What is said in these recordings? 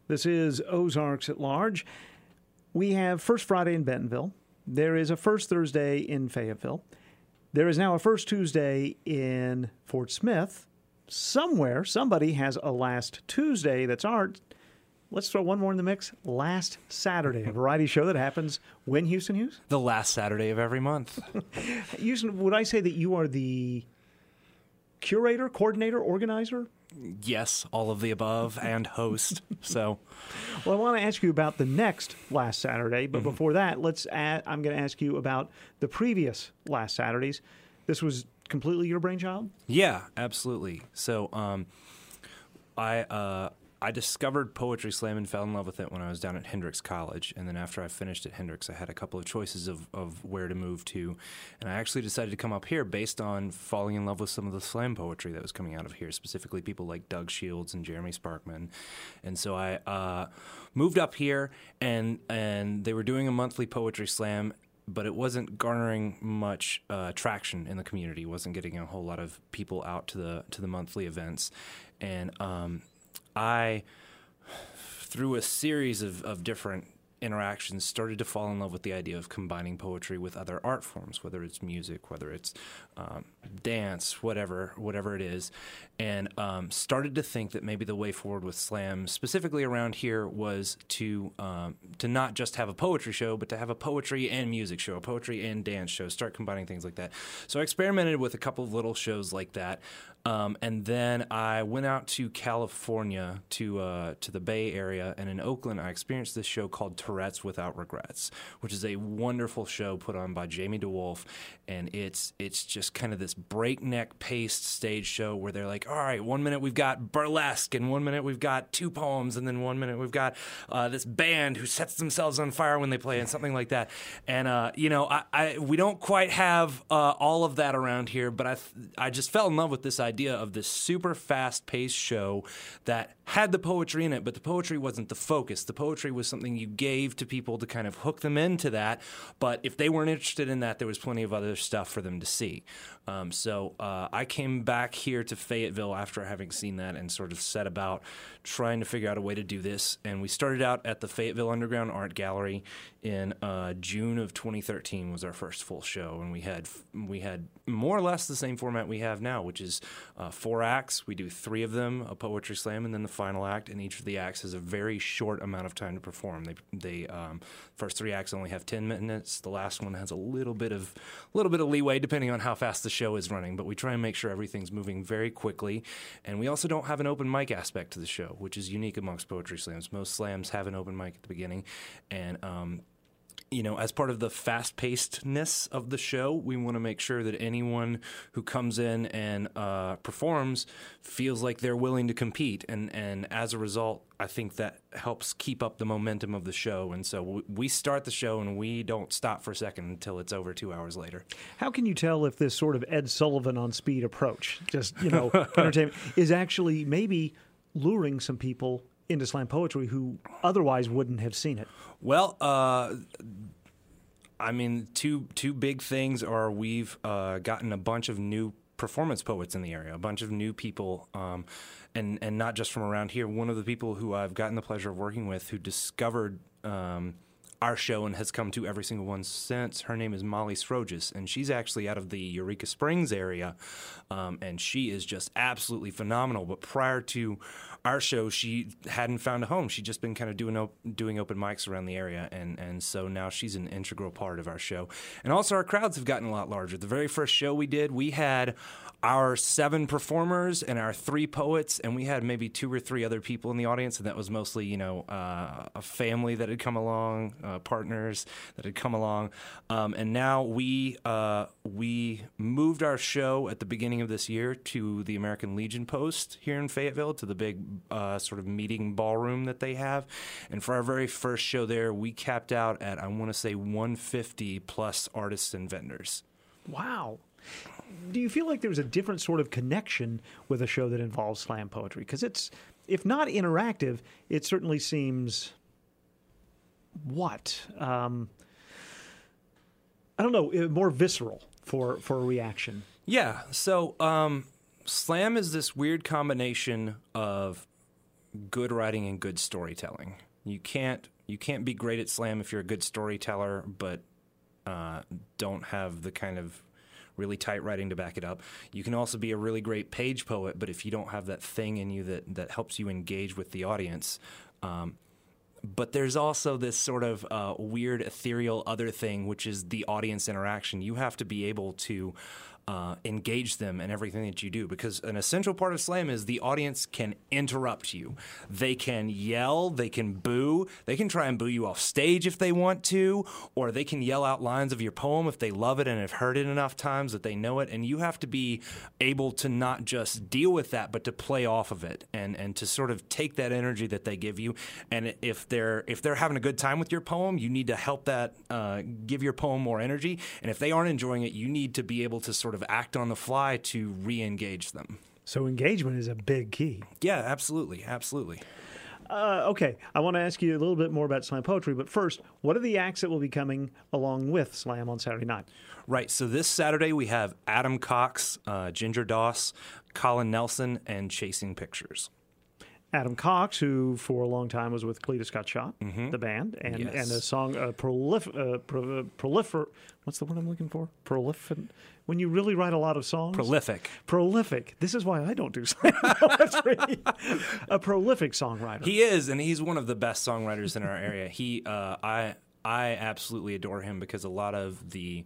This is Ozarks at Large. We have First Friday in Bentonville. There is a First Thursday in Fayetteville. There is now a First Tuesday in Fort Smith. Somewhere, somebody has a Last Tuesday that's art. Let's throw one more in the mix. Last Saturday, a variety show that happens when, Houston Hughes? The last Saturday of every month. Houston, would I say that you are the curator, coordinator, organizer? Yes, all of the above, and host. So, well, I want to ask you about the next Last Saturday, but before that, I'm going to ask you about the previous Last Saturdays. This was completely your brainchild? Yeah, absolutely. So, I discovered Poetry Slam and fell in love with it when I was down at Hendrix College. And then after I finished at Hendrix, I had a couple of choices of where to move to. And I actually decided to come up here based on falling in love with some of the slam poetry that was coming out of here, specifically people like Doug Shields and Jeremy Sparkman. And so I moved up here, and they were doing a monthly Poetry Slam, but it wasn't garnering much traction in the community. It wasn't getting a whole lot of people out to the monthly events. And I, through a series of different interactions, started to fall in love with the idea of combining poetry with other art forms, whether it's music, whether it's dance, whatever it is, and started to think that maybe the way forward with slam, specifically around here, was to not just have a poetry show, but to have a poetry and music show, a poetry and dance show, start combining things like that. So I experimented with a couple of little shows like that. And then I went out to California, to the Bay Area, and in Oakland, I experienced this show called Tourette's Without Regrets, which is a wonderful show put on by Jamie DeWolf, and it's just kind of this breakneck-paced stage show where they're like, all right, 1 minute we've got burlesque, and 1 minute we've got two poems, and then 1 minute we've got this band who sets themselves on fire when they play, and something like that. And we don't quite have all of that around here, but I just fell in love with this idea of this super fast-paced show that had the poetry in it, but the poetry wasn't the focus. The poetry was something you gave to people to kind of hook them into that, but if they weren't interested in that, there was plenty of other stuff for them to see. So I came back here to Fayetteville after having seen that and sort of set about trying to figure out a way to do this. And we started out at the Fayetteville Underground Art Gallery in June of 2013 was our first full show. And we had more or less the same format we have now, which is 4 acts. We do 3 of them, a poetry slam, and then the final act. And each of the acts has a very short amount of time to perform. They first 3 acts only have 10 minutes. The last one has a little bit of leeway depending on how fast the show is running, but we try and make sure everything's moving very quickly. And we also don't have an open mic aspect to the show, which is unique amongst poetry slams. Most slams have an open mic at the beginning, and as part of the fast-pacedness of the show, we want to make sure that anyone who comes in and performs feels like they're willing to compete. And as a result, I think that helps keep up the momentum of the show. And so we start the show and we don't stop for a second until it's over 2 hours later. How can you tell if this sort of Ed Sullivan on speed approach, just, entertainment, is actually maybe luring some people into slam poetry who otherwise wouldn't have seen it? Well, two big things are we've gotten a bunch of new performance poets in the area, a bunch of new people, and not just from around here. One of the people who I've gotten the pleasure of working with who discovered our show and has come to every single one since, her name is Molly Sroges, and she's actually out of the Eureka Springs area, and she is just absolutely phenomenal. But prior to our show, she hadn't found a home. She'd just been kind of doing open mics around the area, and so now she's an integral part of our show. And also our crowds have gotten a lot larger. The very first show we did, we had our 7 performers and our 3 poets, and we had maybe 2 or 3 other people in the audience, and that was mostly, a family that had come along, partners that had come along, and now we moved our show at the beginning of this year to the American Legion Post here in Fayetteville, to the big sort of meeting ballroom that they have, and for our very first show there, we capped out at, I want to say, 150 plus artists and vendors. Wow. Do you feel like there's a different sort of connection with a show that involves slam poetry? Because it's, if not interactive, it certainly seems, I don't know, more visceral for a reaction. Yeah, so slam is this weird combination of good writing and good storytelling. You can't be great at slam if you're a good storyteller, but don't have the kind of really tight writing to back it up. You can also be a really great page poet, but if you don't have that thing in you that helps you engage with the audience. But there's also this sort of weird, ethereal other thing, which is the audience interaction. You have to be able to engage them in everything that you do, because an essential part of slam is the audience can interrupt you. They can yell, they can boo, they can try and boo you off stage if they want to, or they can yell out lines of your poem if they love it and have heard it enough times that they know it. And you have to be able to not just deal with that, but to play off of it and to sort of take that energy that they give you. And if they're having a good time with your poem, you need to help that give your poem more energy. And if they aren't enjoying it, you need to be able to sort of act on the fly to re-engage them. So engagement is a big key. Yeah, absolutely. Absolutely. Okay, I want to ask you a little bit more about slam poetry, but first, what are the acts that will be coming along with slam on Saturday night? Right, so this Saturday we have Adam Cox, Ginger Doss, Colin Nelson, and Chasing Pictures. Adam Cox, who for a long time was with Cleta Scott Shaw, the band, and a song, what's the word I'm looking for? Prolific. When you really write a lot of songs? Prolific. This is why I don't do slam poetry. A prolific songwriter. He is, and he's one of the best songwriters in our area. I absolutely adore him because a lot of the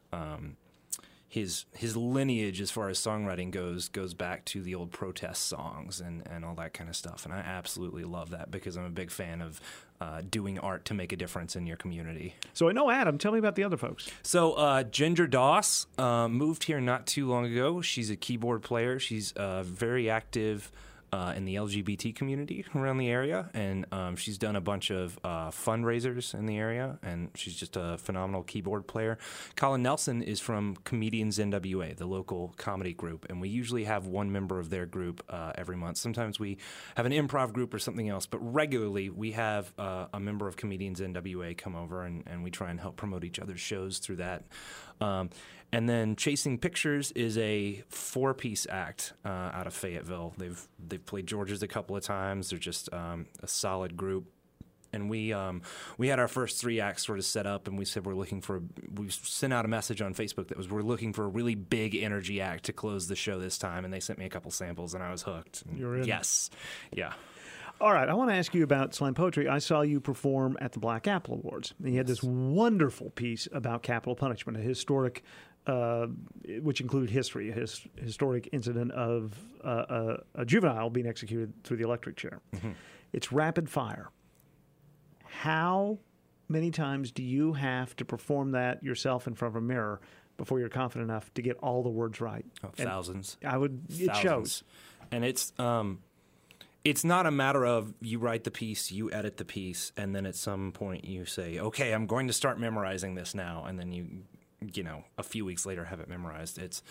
his lineage as far as songwriting goes back to the old protest songs and all that kind of stuff. And I absolutely love that because I'm a big fan of doing art to make a difference in your community. So I know Adam. Tell me about the other folks. So Ginger Doss moved here not too long ago. She's a keyboard player. She's very active in the LGBT community around the area, and she's done a bunch of fundraisers in the area, and she's just a phenomenal keyboard player. Colin Nelson is from Comedians NWA, the local comedy group, and we usually have one member of their group every month. Sometimes we have an improv group or something else, but regularly we have a member of Comedians NWA come over, and we try and help promote each other's shows through that. And then Chasing Pictures is a 4-piece act out of Fayetteville. They've played George's a couple of times. They're just a solid group. And we had our first 3 acts sort of set up, and we said we sent out a message on Facebook that we're looking for a really big energy act to close the show this time. And they sent me a couple samples, and I was hooked. You're in. Yes, yeah. All right, I want to ask you about slam poetry. I saw you perform at the Black Apple Awards. And you had this wonderful piece about capital punishment, a historic, which included history, a historic incident of a juvenile being executed through the electric chair. Mm-hmm. It's rapid fire. How many times do you have to perform that yourself in front of a mirror before you're confident enough to get all the words right? Oh, thousands. It shows. And it's not a matter of you write the piece, you edit the piece, and then at some point you say, okay, I'm going to start memorizing this now, and then you know, a few weeks later have it memorized. It's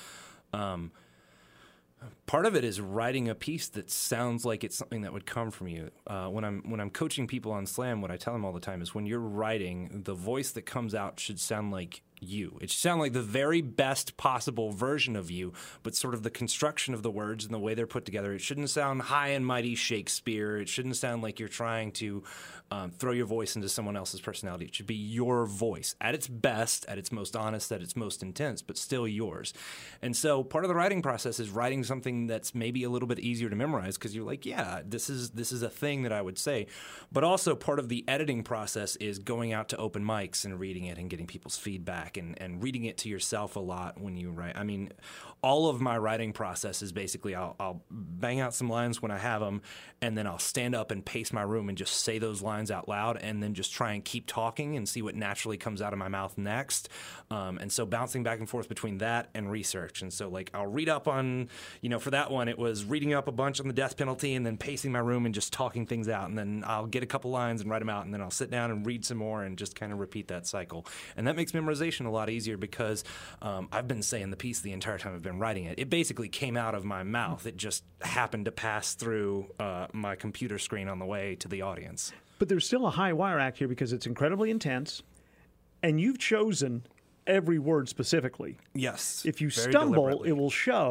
part of it is writing a piece that sounds like it's something that would come from you. When I'm coaching people on slam, what I tell them all the time is when you're writing, the voice that comes out should sound like you. It should sound like the very best possible version of you, but sort of the construction of the words and the way they're put together. It shouldn't sound high and mighty Shakespeare. It shouldn't sound like you're trying to throw your voice into someone else's personality. It should be your voice at its best, at its most honest, at its most intense, but still yours. And so part of the writing process is writing something that's maybe a little bit easier to memorize because you're like, yeah, this is a thing that I would say. But also part of the editing process is going out to open mics and reading it and getting people's feedback and reading it to yourself a lot when you write. I mean, all of my writing process is basically I'll bang out some lines when I have them, and then I'll stand up and pace my room and just say those lines out loud, and then just try and keep talking and see what naturally comes out of my mouth next. And so bouncing back and forth between that and research. And so like I'll read up on, for that one, it was reading up a bunch on the death penalty and then pacing my room and just talking things out. And then I'll get a couple lines and write them out, and then I'll sit down and read some more and just kind of repeat that cycle. And that makes memorization a lot easier because I've been saying the piece the entire time I've been writing it. It basically came out of my mouth. It just happened to pass through my computer screen on the way to the audience. But there's still a high wire act here because it's incredibly intense, and you've chosen every word specifically. Yes. If you stumble, it will show,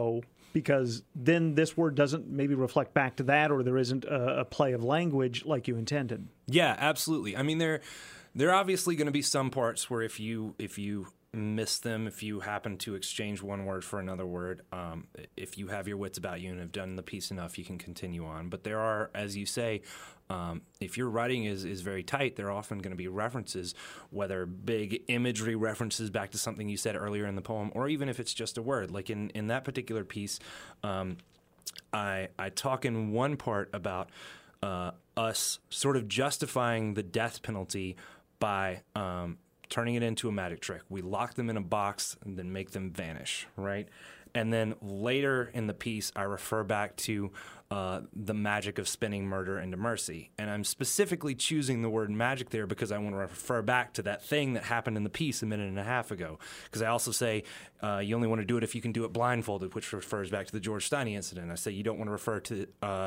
because then this word doesn't maybe reflect back to that, or there isn't a play of language like you intended. Yeah, absolutely. I mean, there are obviously going to be some parts where if you miss them, if you happen to exchange one word for another word, if you have your wits about you and have done the piece enough, you can continue on. But there are, as you say, if your writing is very tight, there are often going to be references, whether big imagery references back to something you said earlier in the poem, or even if it's just a word. Like in that particular piece, I talk in one part about us sort of justifying the death penalty by turning it into a magic trick. We lock them in a box and then make them vanish, right? And then later in the piece, I refer back to the magic of spinning murder into mercy. And I'm specifically choosing the word magic there because I want to refer back to that thing that happened in the piece a minute and a half ago. Because I also say you only want to do it if you can do it blindfolded, which refers back to the George Steiny incident. I say you don't want to refer to,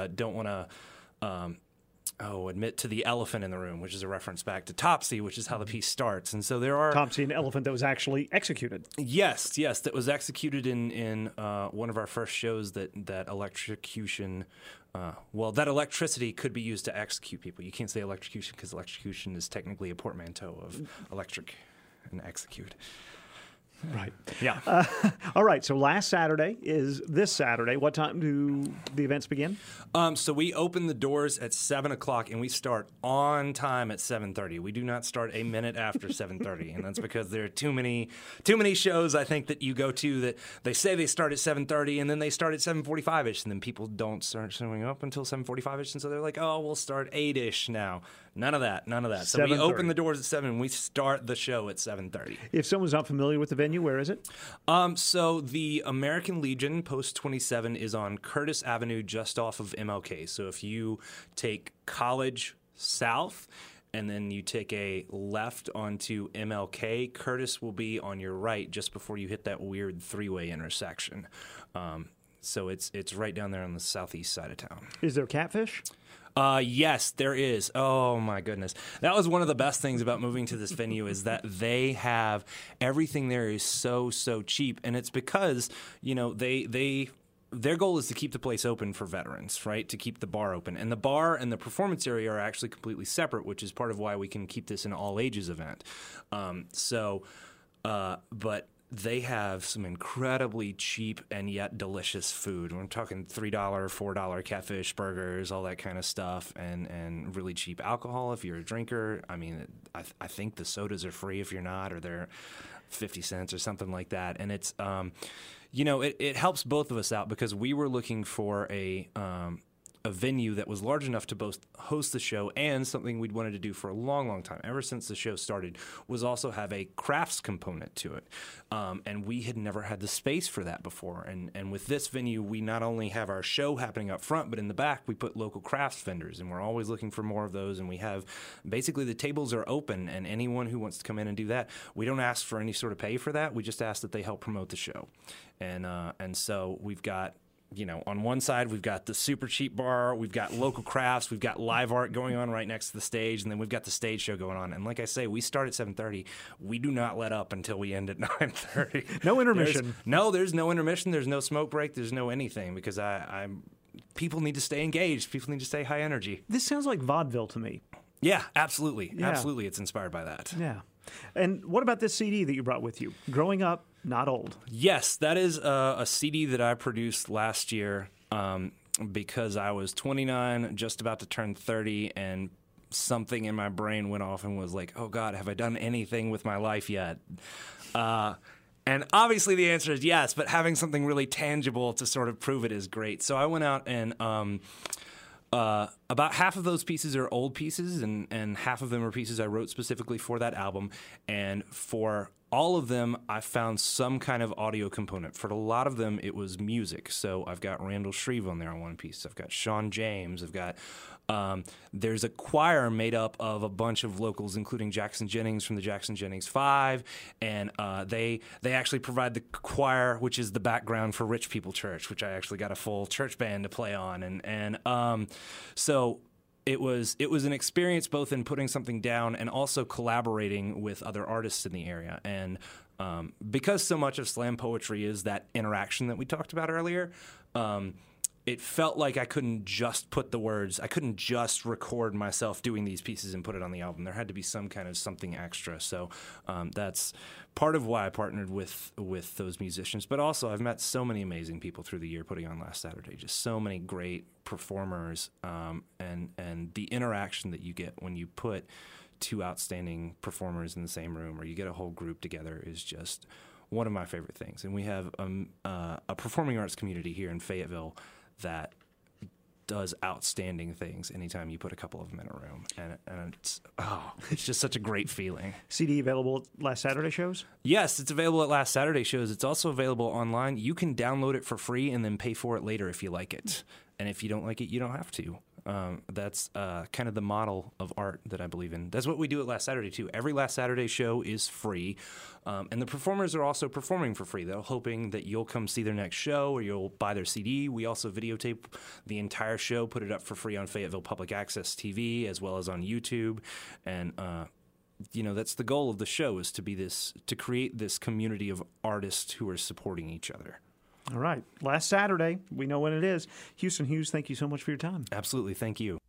admit to the elephant in the room, which is a reference back to Topsy, which is how the piece starts. And so there are... Topsy, an elephant that was actually executed. Yes, that was executed in one of our first shows that electrocution... that electricity could be used to execute people. You can't say electrocution because electrocution is technically a portmanteau of electric and execute. Right. Yeah. All right. So last Saturday is this Saturday. What time do the events begin? So we open the doors at 7 o'clock and we start on time at 7:30. We do not start a minute after 7:30, and that's because there are too many shows I think that you go to that they say they start at 7:30 and then they start at 7:45ish, and then people don't start showing up until 7:45ish, and so they're like, oh, we'll start 8ish now. None of that. So we open the doors at 7 and we start the show at 7:30. If someone's not familiar with the venue, where is it? So the American Legion, Post 27, is on Curtis Avenue just off of MLK. So if you take College south and then you take a left onto MLK, Curtis will be on your right just before you hit that weird three-way intersection. So it's right down there on the southeast side of town. Is there catfish? Yes, there is. Oh my goodness. That was one of the best things about moving to this venue is that they have everything there is so cheap, and it's because, their goal is to keep the place open for veterans, right? To keep the bar open. And the bar and the performance area are actually completely separate, which is part of why we can keep this an all ages event. But they have some incredibly cheap and yet delicious food. We're talking $3, $4 catfish burgers, all that kind of stuff, and really cheap alcohol if you're a drinker. I mean, I think the sodas are free if you're not, or they're 50 cents or something like that. And it's, it helps both of us out because we were looking for a venue that was large enough to both host the show, and something we'd wanted to do for a long time, ever since the show started, was also have a crafts component to it. And we had never had the space for that before. And with this venue, we not only have our show happening up front, but in the back, we put local crafts vendors, and we're always looking for more of those. And we have, basically, the tables are open, and anyone who wants to come in and do that, we don't ask for any sort of pay for that. We just ask that they help promote the show. And so we've got, on one side, we've got the super cheap bar, we've got local crafts, we've got live art going on right next to the stage, and then we've got the stage show going on. And like I say, we start at 7:30. We do not let up until we end at 9:30. No intermission. There's no intermission. There's no smoke break. There's no anything, because people need to stay engaged. People need to stay high energy. This sounds like vaudeville to me. Yeah, absolutely. Yeah. Absolutely. It's inspired by that. Yeah. And what about this CD that you brought with you? Growing Up, Not Old. Yes, that is a CD that I produced last year because I was 29, just about to turn 30, and something in my brain went off and was like, oh, God, have I done anything with my life yet? And obviously the answer is yes, but having something really tangible to sort of prove it is great. So I went out and... about half of those pieces are old pieces, and half of them are pieces I wrote specifically for that album. And for all of them, I found some kind of audio component. For a lot of them, it was music. So I've got Randall Shreve on there on one piece. I've got Sean James. I've got there's a choir made up of a bunch of locals, including Jackson Jennings from the Jackson Jennings 5, and they actually provide the choir, which is the background for Rich People Church, which I actually got a full church band to play on, and so it was an experience both in putting something down and also collaborating with other artists in the area. And because so much of slam poetry is that interaction that we talked about earlier, it felt like I couldn't just put the words, I couldn't just record myself doing these pieces and put it on the album. There had to be some kind of something extra. So that's part of why I partnered with those musicians. But also, I've met so many amazing people through the year putting on Last Saturday, just so many great performers, and the interaction that you get when you put two outstanding performers in the same room, or you get a whole group together, is just one of my favorite things. And we have a performing arts community here in Fayetteville that does outstanding things anytime you put a couple of them in a room. And it's just such a great feeling. CD available at Last Saturday shows? Yes, it's available at Last Saturday shows. It's also available online. You can download it for free and then pay for it later if you like it. And if you don't like it, you don't have to. That's kind of the model of art that I believe in. That's what we do at Last Saturday, too. Every Last Saturday show is free. And the performers are also performing for free. They're hoping that you'll come see their next show or you'll buy their CD. We also videotape the entire show, put it up for free on Fayetteville Public Access TV as well as on YouTube. And that's the goal of the show, is to create this community of artists who are supporting each other. All right. Last Saturday. We know when it is. Houston Hughes, thank you so much for your time. Absolutely. Thank you.